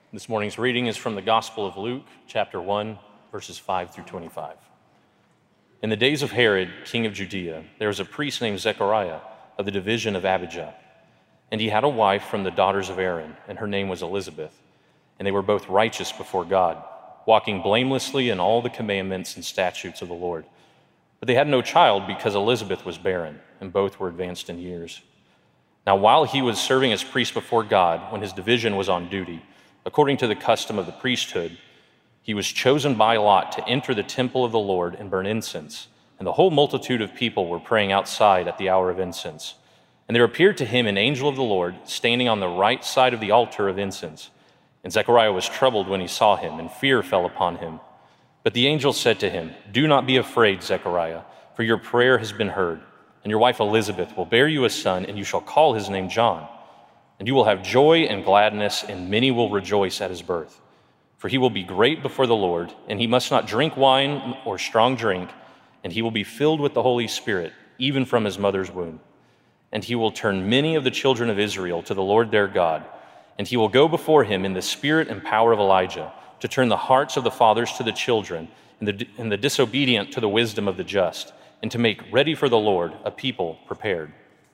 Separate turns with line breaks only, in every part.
This morning's reading is from the Gospel of Luke, chapter 1, verses 5 through 25. In the days of Herod, king of Judea, there was a priest named Zechariah of the division of Abijah. And he had a wife from the daughters of Aaron, and her name was Elizabeth. And they were both righteous before God, walking blamelessly in all the commandments and statutes of the Lord. But they had no child because Elizabeth was barren, and both were advanced in years. Now while he was serving as priest before God, when his division was on duty, according to the custom of the priesthood, he was chosen by lot to enter the temple of the Lord and burn incense. And the whole multitude of people were praying outside at the hour of incense. And there appeared to him an angel of the Lord standing on the right side of the altar of incense. And Zechariah was troubled when he saw him, and fear fell upon him. But the angel said to him, "Do not be afraid, Zechariah, for your prayer has been heard. And your wife Elizabeth will bear you a son, and you shall call his name John. And you will have joy and gladness, and many will rejoice at his birth. For he will be great before the Lord, and he must not drink wine or strong drink, and he will be filled with the Holy Spirit, even from his mother's womb. And he will turn many of the children of Israel to the Lord their God, and he will go before him in the spirit and power of Elijah, to turn the hearts of the fathers to the children, and the disobedient to the wisdom of the just, and to make ready for the Lord a people prepared."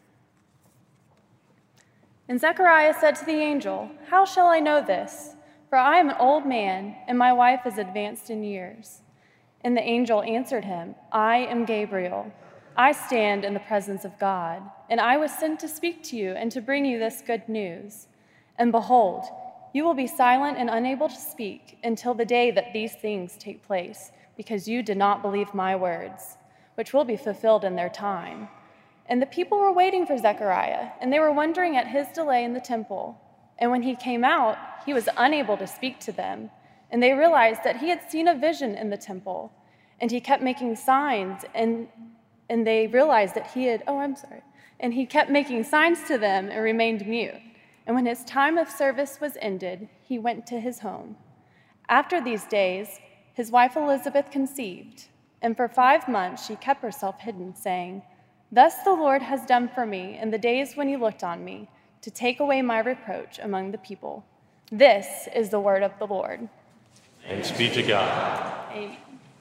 And Zechariah said to the angel, "How shall I know this? For I am an old man, and my wife is advanced in years." And the angel answered him, "I am Gabriel. I stand in the presence of God, and I was sent to speak to you and to bring you this good news. And behold, you will be silent and unable to speak until the day that these things take place, because you did not believe my words, which will be fulfilled in their time." And the people were waiting for Zechariah, and they were wondering at his delay in the temple. And when he came out, he was unable to speak to them. And they realized that he had seen a vision in the temple. And he kept making signs, and they realized that And he kept making signs to them and remained mute. And when his time of service was ended, he went to his home. After these days, his wife Elizabeth conceived, and for 5 months she kept herself hidden, saying, "Thus the Lord has done for me in the days when he looked on me, to take away my reproach among the people." This is the word of the Lord.
Thanks be to God.
Amen.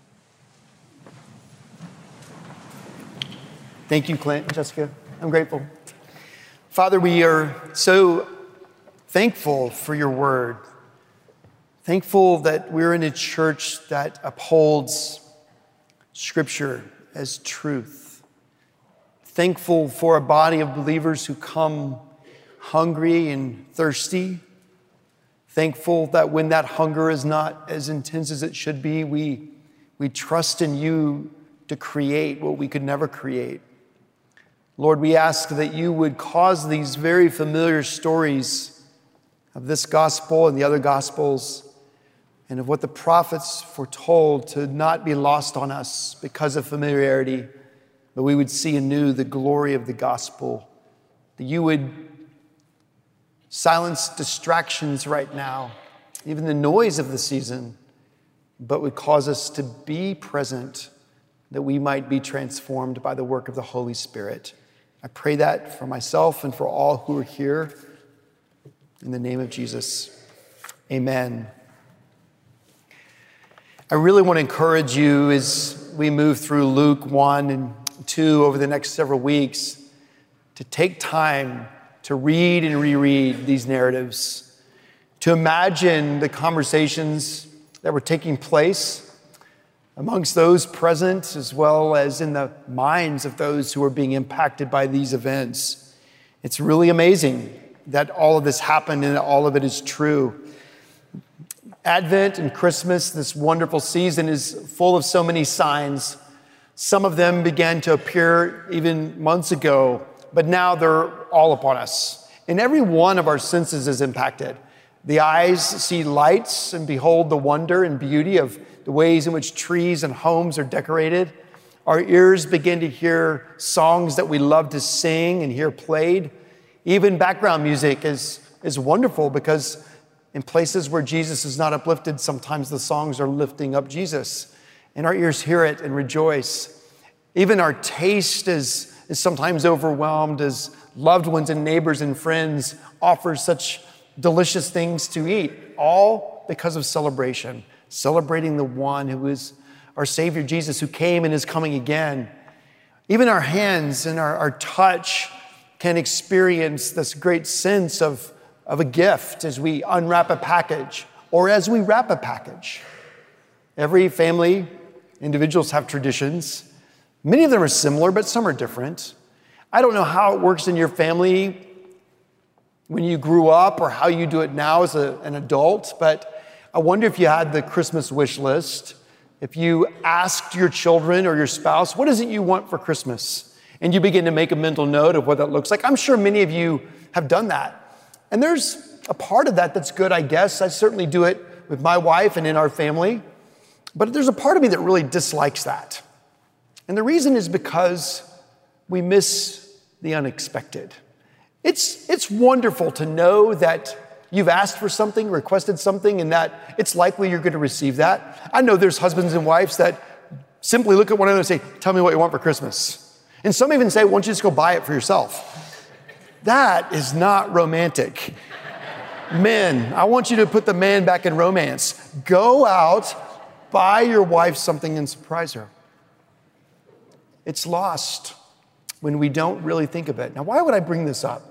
Thank you, Clint and Jessica. I'm grateful. Father, we are so thankful for your word. Thankful that we're in a church that upholds Scripture as truth. Thankful for a body of believers who come hungry and thirsty. Thankful that when that hunger is not as intense as it should be, we trust in you to create what we could never create. Lord, we ask that you would cause these very familiar stories of this gospel and the other gospels and of what the prophets foretold to not be lost on us because of familiarity, but we would see anew the glory of the gospel, that you would silence distractions right now, even the noise of the season, but would cause us to be present, that we might be transformed by the work of the Holy Spirit. I pray that for myself and for all who are here. In the name of Jesus, amen. I really want to encourage you as we move through Luke 1 and 2 over the next several weeks to take time to read and reread these narratives, to imagine the conversations that were taking place amongst those present, as well as in the minds of those who are being impacted by these events. It's really amazing that all of this happened and that all of it is true. Advent and Christmas, this wonderful season, is full of so many signs. Some of them began to appear even months ago, but now they're all upon us. And every one of our senses is impacted. The eyes see lights and behold the wonder and beauty of the ways in which trees and homes are decorated. Our ears begin to hear songs that we love to sing and hear played. Even background music is wonderful because in places where Jesus is not uplifted, sometimes the songs are lifting up Jesus. And our ears hear it and rejoice. Even our taste is sometimes overwhelmed as loved ones and neighbors and friends offer such delicious things to eat, all because of celebration, celebrating the one who is our Savior Jesus, who came and is coming again. Even our hands and our touch can experience this great sense of a gift as we unwrap a package or as we wrap a package. Every family, individuals have traditions. Many of them are similar, but some are different. I don't know how it works in your family when you grew up or how you do it now as an adult, but I wonder if you had the Christmas wish list, if you asked your children or your spouse, what is it you want for Christmas? And you begin to make a mental note of what that looks like. I'm sure many of you have done that. And there's a part of that that's good, I guess. I certainly do it with my wife and in our family. But there's a part of me that really dislikes that. And the reason is because we miss the unexpected. It's wonderful to know that you've asked for something, requested something, and that it's likely you're going to receive that. I know there's husbands and wives that simply look at one another and say, tell me what you want for Christmas. And some even say, why don't you just go buy it for yourself? That is not romantic. Men, I want you to put the man back in romance. Go out, buy your wife something and surprise her. It's lost when we don't really think of it. Now, why would I bring this up?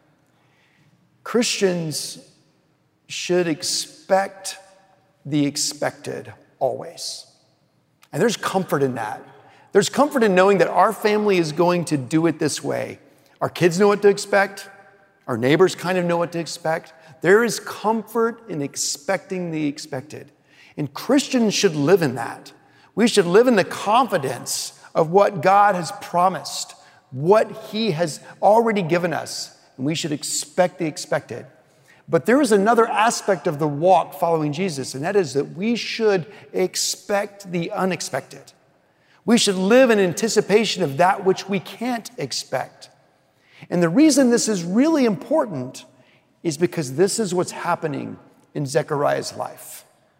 Christians should expect the expected always. And there's comfort in that. There's comfort in knowing that our family is going to do it this way. Our kids know what to expect. Our neighbors kind of know what to expect. There is comfort in expecting the expected. And Christians should live in that. We should live in the confidence of what God has promised, what He has already given us. And we should expect the expected. But there is another aspect of the walk following Jesus, and that is that we should expect the unexpected. We should live in anticipation of that which we can't expect. And the reason this is really important is because this is what's happening in Zechariah's life.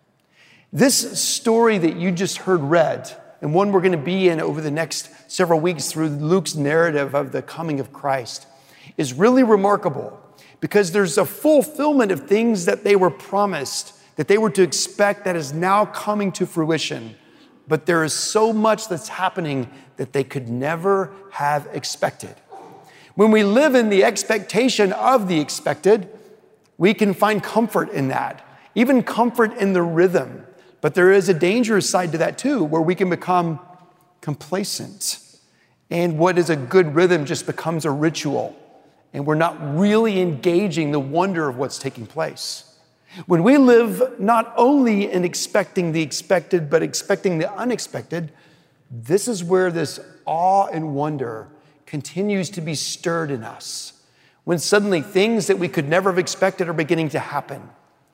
This story that you just heard read, and one we're going to be in over the next several weeks through Luke's narrative of the coming of Christ, is really remarkable because there's a fulfillment of things that they were promised, that they were to expect, that is now coming to fruition. But there is so much that's happening that they could never have expected. When we live in the expectation of the expected, we can find comfort in that, even comfort in the rhythm. But there is a dangerous side to that too, where we can become complacent. And what is a good rhythm just becomes a ritual. And we're not really engaging the wonder of what's taking place. When we live not only in expecting the expected, but expecting the unexpected, this is where this awe and wonder continues to be stirred in us. When suddenly things that we could never have expected are beginning to happen.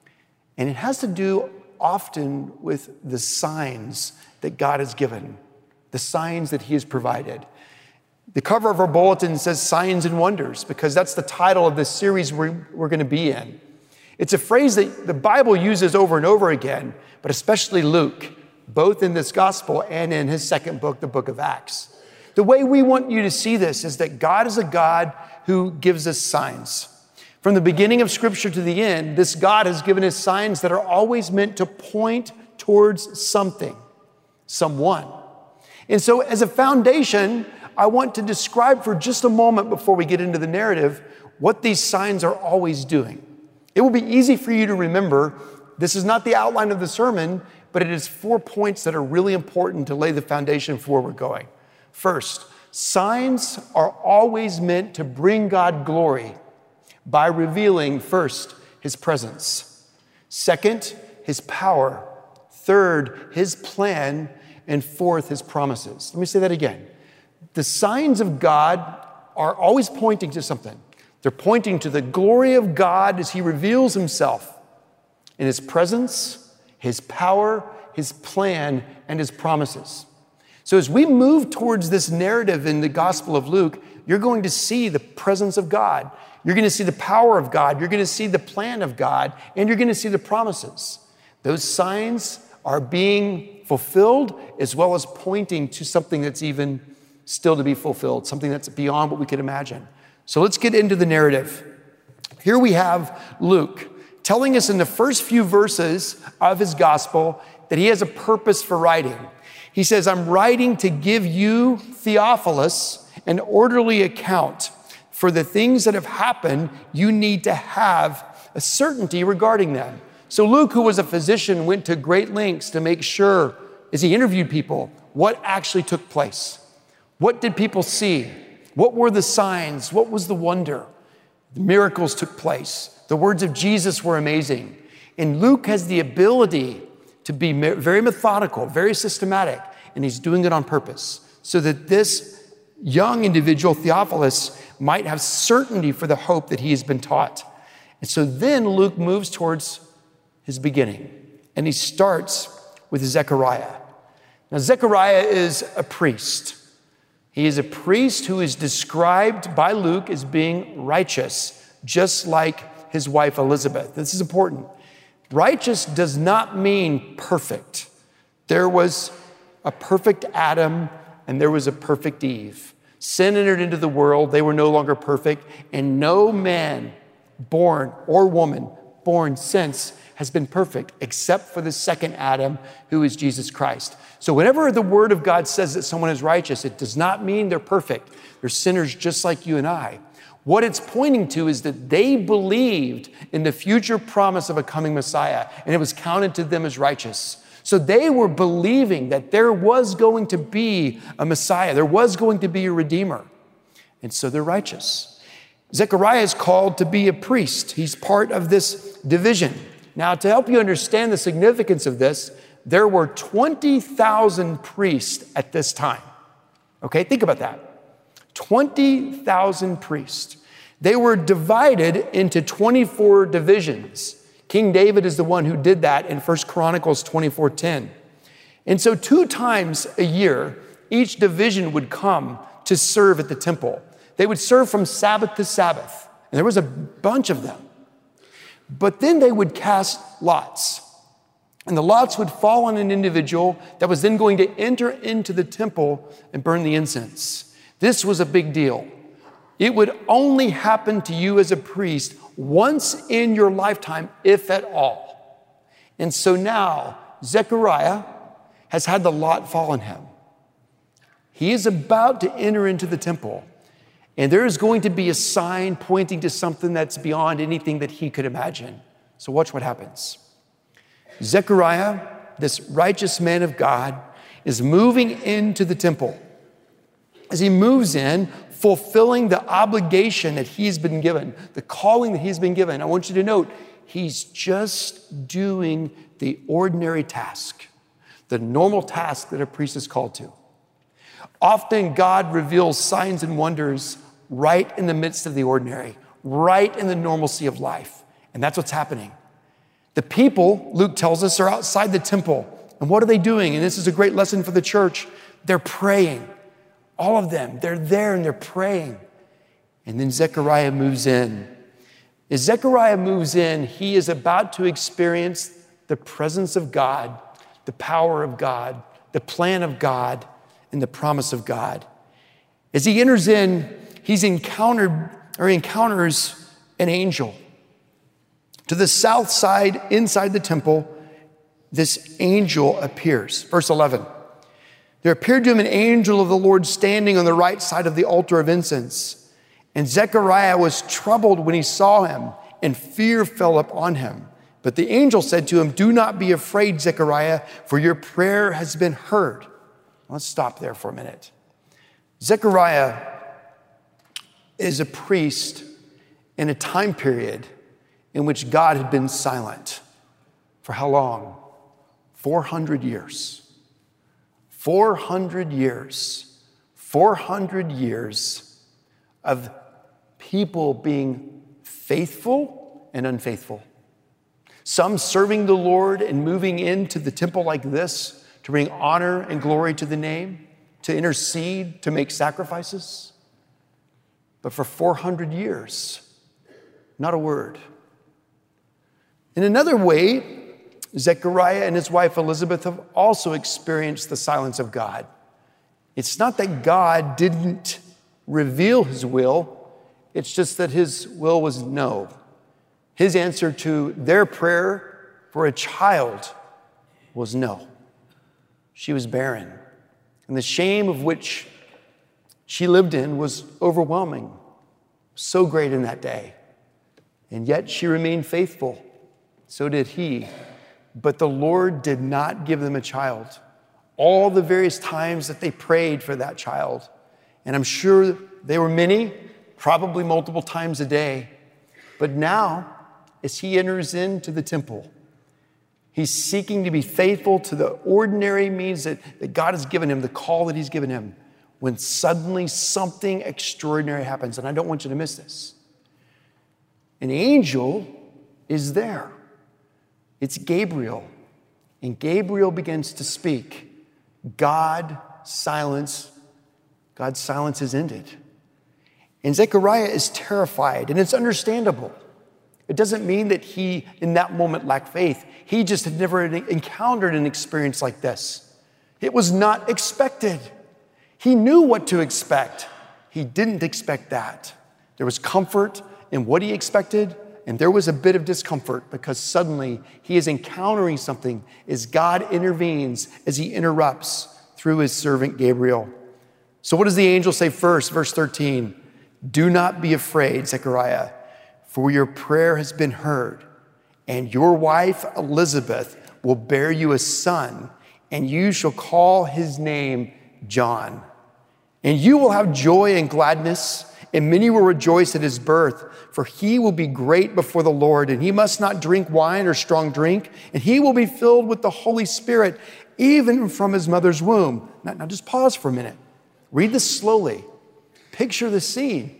And it has to do often with the signs that God has given, the signs that He has provided. The cover of our bulletin says Signs and Wonders because that's the title of this series we're going to be in. It's a phrase that the Bible uses over and over again, but especially Luke, both in this gospel and in his second book, the book of Acts. The way we want you to see this is that God is a God who gives us signs. From the beginning of Scripture to the end, this God has given us signs that are always meant to point towards something, someone. And so as a foundation, I want to describe for just a moment before we get into the narrative what these signs are always doing. It will be easy for you to remember. This is not the outline of the sermon, but it is 4 points that are really important to lay the foundation for where we're going. First, signs are always meant to bring God glory by revealing, first, His presence. Second, His power. Third, His plan. And fourth, His promises. Let me say that again. The signs of God are always pointing to something. They're pointing to the glory of God as He reveals Himself in His presence, His power, His plan, and His promises. So as we move towards this narrative in the Gospel of Luke, you're going to see the presence of God. You're going to see the power of God. You're going to see the plan of God, and you're going to see the promises. Those signs are being fulfilled as well as pointing to something that's even still to be fulfilled, something that's beyond what we could imagine. So let's get into the narrative. Here we have Luke telling us in the first few verses of his gospel that he has a purpose for writing. He says, I'm writing to give you, Theophilus, an orderly account for the things that have happened. You need to have a certainty regarding them. So Luke, who was a physician, went to great lengths to make sure, as he interviewed people, what actually took place. What did people see? What were the signs? What was the wonder? The miracles took place. The words of Jesus were amazing. And Luke has the ability to be very methodical, very systematic, and he's doing it on purpose so that this young individual, Theophilus, might have certainty for the hope that he has been taught. And so then Luke moves towards his beginning, and he starts with Zechariah. Now, Zechariah is a priest. He is a priest who is described by Luke as being righteous, just like his wife Elizabeth. This is important. Righteous does not mean perfect. There was a perfect Adam and there was a perfect Eve. Sin entered into the world. They were no longer perfect, and no man born or woman born since has been perfect except for the second Adam, who is Jesus Christ. So whenever the word of God says that someone is righteous, it does not mean they're perfect. They're sinners just like you and I. What it's pointing to is that they believed in the future promise of a coming Messiah, and it was counted to them as righteous. So they were believing that there was going to be a Messiah. There was going to be a Redeemer. And so they're righteous. Zechariah is called to be a priest. He's part of this division. Now, to help you understand the significance of this, there were 20,000 priests at this time. Okay, think about that. 20,000 priests. They were divided into 24 divisions. King David is the one who did that in 1 Chronicles 24:10. And so 2 times a year, each division would come to serve at the temple. They would serve from Sabbath to Sabbath. And there was a bunch of them. But then they would cast lots. And the lots would fall on an individual that was then going to enter into the temple and burn the incense. This was a big deal. It would only happen to you as a priest once in your lifetime, if at all. And so now Zechariah has had the lot fall on him. He is about to enter into the temple, and there is going to be a sign pointing to something that's beyond anything that he could imagine. So watch what happens. Zechariah, this righteous man of God, is moving into the temple. As he moves in, fulfilling the obligation that he's been given, the calling that he's been given, I want you to note, he's just doing the ordinary task, the normal task that a priest is called to. Often God reveals signs and wonders right in the midst of the ordinary, right in the normalcy of life. And that's what's happening. The people, Luke tells us, are outside the temple. And what are they doing? And this is a great lesson for the church. They're praying. All of them, they're there and they're praying. And then Zechariah moves in. As Zechariah moves in, he is about to experience the presence of God, the power of God, the plan of God, and the promise of God. As he enters in, he encounters an angel. To the south side, inside the temple, this angel appears. Verse 11. There appeared to him an angel of the Lord standing on the right side of the altar of incense. And Zechariah was troubled when he saw him, and fear fell upon him. But the angel said to him, "Do not be afraid, Zechariah, for your prayer has been heard." Let's stop there for a minute. Zechariah is a priest in a time period in which God had been silent. For how long? 400 years. 400 years. 400 years of people being faithful and unfaithful. Some serving the Lord and moving into the temple like this to bring honor and glory to the name, to intercede, to make sacrifices. But for 400 years, not a word. In another way, Zechariah and his wife Elizabeth have also experienced the silence of God. It's not that God didn't reveal his will, it's just that his will was no. His answer to their prayer for a child was no. She was barren. And the shame of which she lived in was overwhelming, so great in that day. And yet she remained faithful. So did he. But the Lord did not give them a child. All the various times that they prayed for that child, and I'm sure they were many, probably multiple times a day. But now, as he enters into the temple, he's seeking to be faithful to the ordinary means that God has given him, the call that he's given him, when suddenly something extraordinary happens. And I don't want you to miss this. An angel is there. It's Gabriel. And Gabriel begins to speak. God's silence is ended. And Zechariah is terrified, and it's understandable. It doesn't mean that he, in that moment, lacked faith. He just had never encountered an experience like this. It was not expected. He knew what to expect. He didn't expect that. There was comfort in what he expected, and there was a bit of discomfort because suddenly he is encountering something as God intervenes, as he interrupts through his servant Gabriel. So what does the angel say first? Verse 13, "Do not be afraid, Zechariah, for your prayer has been heard, and your wife Elizabeth will bear you a son, and you shall call his name John. And you will have joy and gladness, and many will rejoice at his birth, for he will be great before the Lord, and he must not drink wine or strong drink, and he will be filled with the Holy Spirit, even from his mother's womb." Now just pause for a minute. Read this slowly. Picture the scene.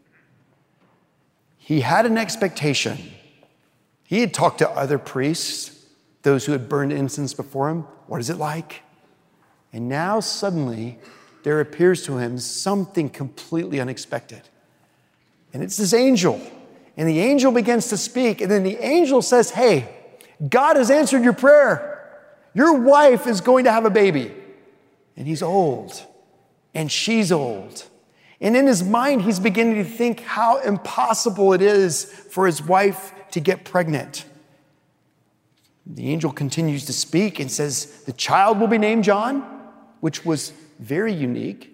He had an expectation. He had talked to other priests, those who had burned incense before him. What is it like? And now suddenly there appears to him something completely unexpected. And it's this angel. And the angel begins to speak. And then the angel says, "Hey, God has answered your prayer. Your wife is going to have a baby." And he's old. And she's old. And in his mind, he's beginning to think how impossible it is for his wife to get pregnant. The angel continues to speak and says, the child will be named John, which was very unique.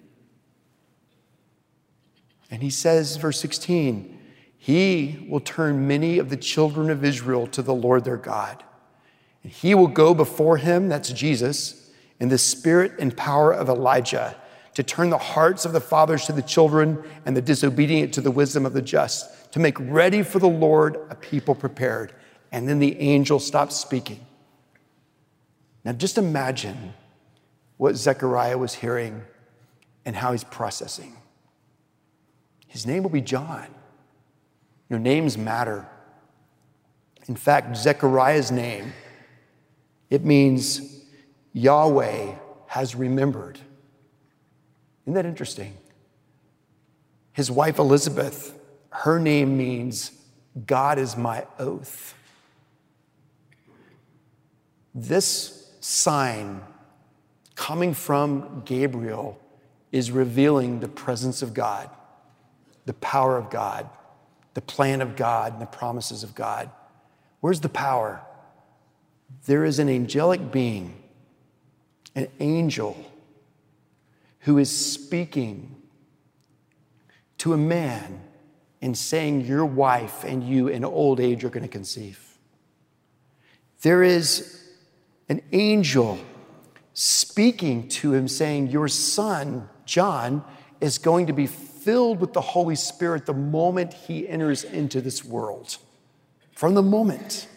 And he says, verse 16, "He will turn many of the children of Israel to the Lord their God. And he will go before him," that's Jesus, "in the spirit and power of Elijah, to turn the hearts of the fathers to the children and the disobedient to the wisdom of the just, to make ready for the Lord a people prepared." And then the angel stops speaking. Now just imagine what Zechariah was hearing and how he's processing. His name will be John. Your names matter. In fact, Zechariah's name, it means Yahweh has remembered. Isn't that interesting? His wife Elizabeth, her name means God is my oath. This sign coming from Gabriel is revealing the presence of God, the power of God, the plan of God, and the promises of God. Where's the power? There is an angelic being, an angel, who is speaking to a man and saying, your wife and you in old age are going to conceive. There is an angel speaking to him saying, your son, John, is going to be filled with the Holy Spirit the moment he enters into this world. From the moment.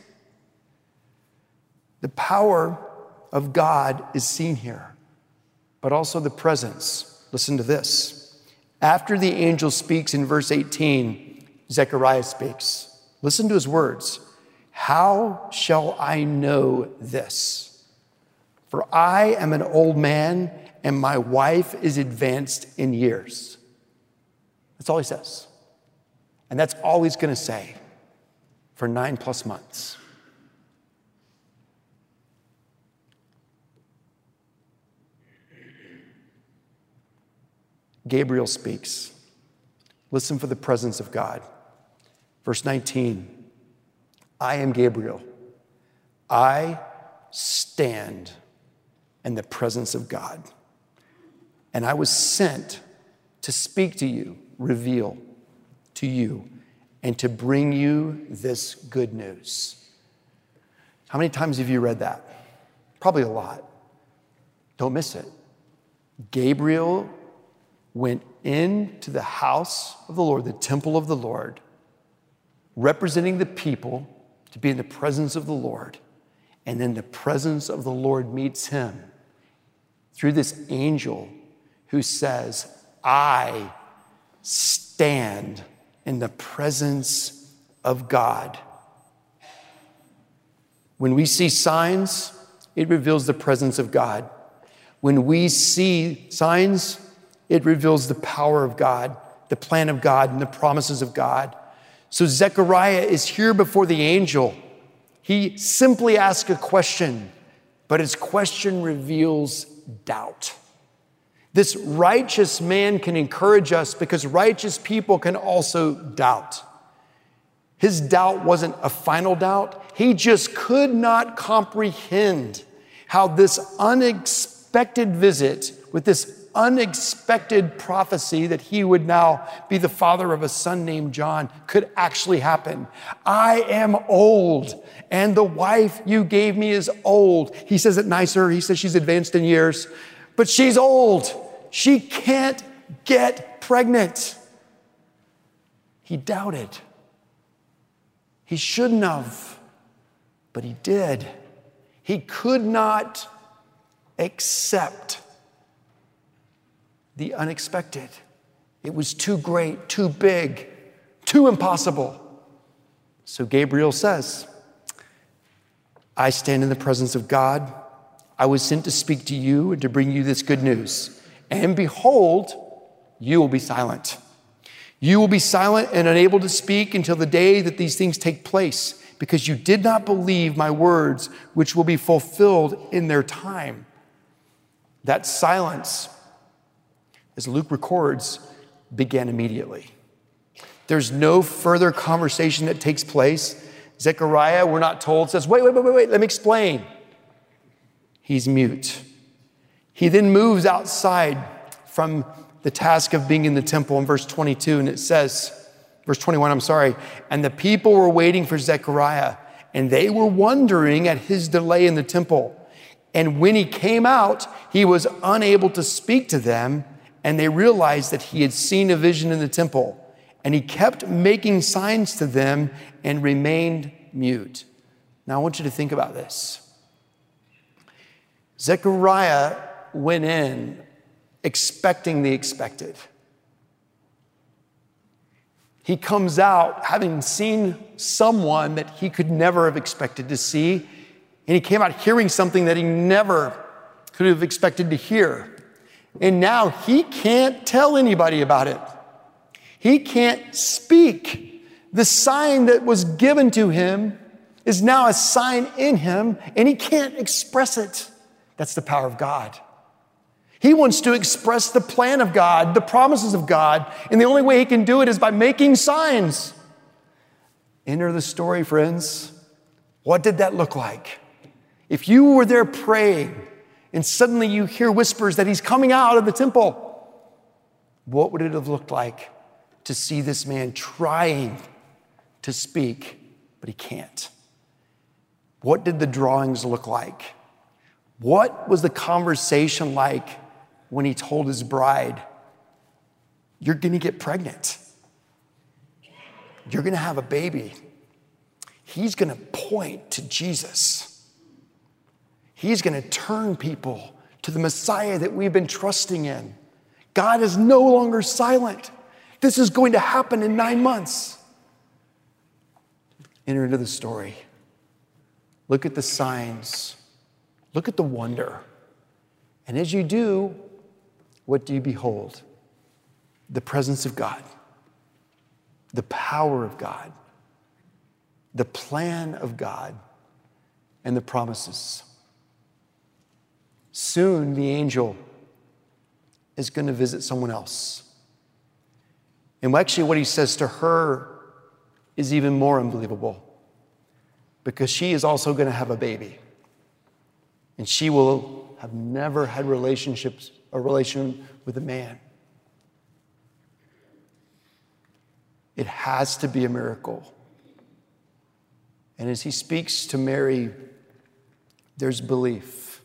The power of God is seen here, but also the presence. Listen to this. After the angel speaks in verse 18, Zechariah speaks. Listen to his words. How shall I know this? For I am an old man and my wife is advanced in years. That's all he says. And that's all he's going to say for 9+ months. Gabriel speaks. Listen for the presence of God. Verse 19, I am Gabriel. I stand in the presence of God. And I was sent to speak to you, reveal to you, and to bring you this good news. How many times have you read that? Probably a lot. Don't miss it. Gabriel went into the house of the Lord, the temple of the Lord, representing the people to be in the presence of the Lord. And then the presence of the Lord meets him through this angel who says, I stand in the presence of God. When we see signs, it reveals the presence of God. When we see signs, it reveals the power of God, the plan of God, and the promises of God. So Zechariah is here before the angel. He simply asks a question, but his question reveals doubt. This righteous man can encourage us because righteous people can also doubt. His doubt wasn't a final doubt. He just could not comprehend how this unexpected visit with this unexpected prophecy that he would now be the father of a son named John could actually happen. I am old, and the wife you gave me is old. He says it nicer. He says she's advanced in years, but she's old. She can't get pregnant. He doubted. He shouldn't have, but he did. He could not accept the unexpected. It was too great, too big, too impossible. So Gabriel says, I stand in the presence of God. I was sent to speak to you and to bring you this good news. And behold, you will be silent. You will be silent and unable to speak until the day that these things take place, because you did not believe my words, which will be fulfilled in their time. That silence, as Luke records, began immediately. There's no further conversation that takes place. Zechariah, we're not told, says, wait, let me explain. He's mute. He then moves outside from the task of being in the temple in verse 22, and it says, verse 21, and the people were waiting for Zechariah, and they were wondering at his delay in the temple. And when he came out, he was unable to speak to them, and they realized that he had seen a vision in the temple. And he kept making signs to them and remained mute. Now I want you to think about this. Zechariah went in expecting the expected. He comes out having seen someone that he could never have expected to see, and he came out hearing something that he never could have expected to hear. And now he can't tell anybody about it. He can't speak. The sign that was given to him is now a sign in him, and he can't express it. That's the power of God. He wants to express the plan of God, the promises of God, and the only way he can do it is by making signs. Enter the story, friends. What did that look like? If you were there praying, and suddenly you hear whispers that he's coming out of the temple, what would it have looked like to see this man trying to speak, but he can't? What did the drawings look like? What was the conversation like when he told his bride, you're going to get pregnant. You're going to have a baby. He's going to point to Jesus. He's going to turn people to the Messiah that we've been trusting in. God is no longer silent. This is going to happen in 9 months. Enter into the story. Look at the signs. Look at the wonder. And as you do, what do you behold? The presence of God, the power of God, the plan of God, and the promises. Soon the angel is going to visit someone else. And actually what he says to her is even more unbelievable. because she is also going to have a baby. And she will have never had a relation with a man. It has to be a miracle. And as he speaks to Mary, there's belief.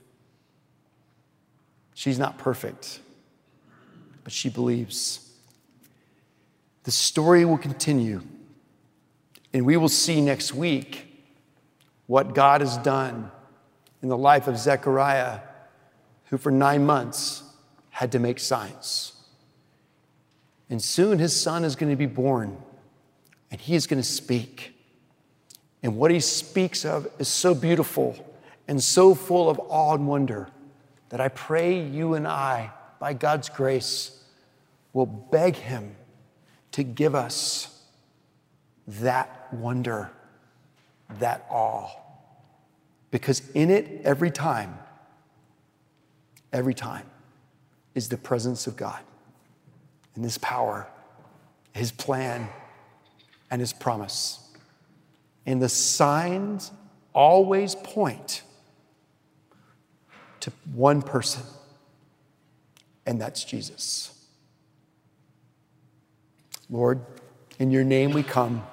She's not perfect, but she believes. The story will continue, and we will see next week what God has done in the life of Zechariah, who for 9 months had to make signs. And soon his son is going to be born, and he is going to speak. And what he speaks of is so beautiful and so full of awe and wonder that I pray you and I, by God's grace, will beg him to give us that wonder, that awe. Because in it, every time, is the presence of God and his power, his plan, and his promise. And the signs always point to one person, and that's Jesus. Lord, in your name we come.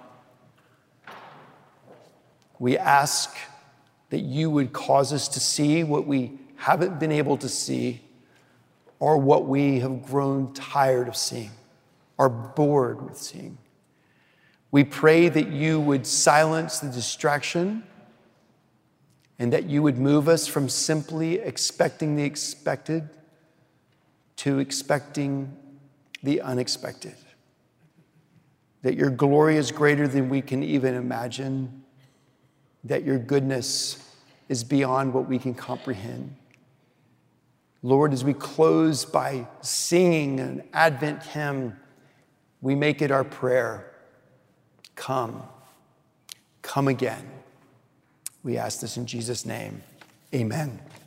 We ask that you would cause us to see what we haven't been able to see, or what we have grown tired of seeing, or bored with seeing. We pray that you would silence the distraction and that you would move us from simply expecting the expected to expecting the unexpected. That your glory is greater than we can even imagine, that your goodness is beyond what we can comprehend. Lord, as we close by singing an Advent hymn, we make it our prayer. Come again. We ask this in Jesus' name. Amen.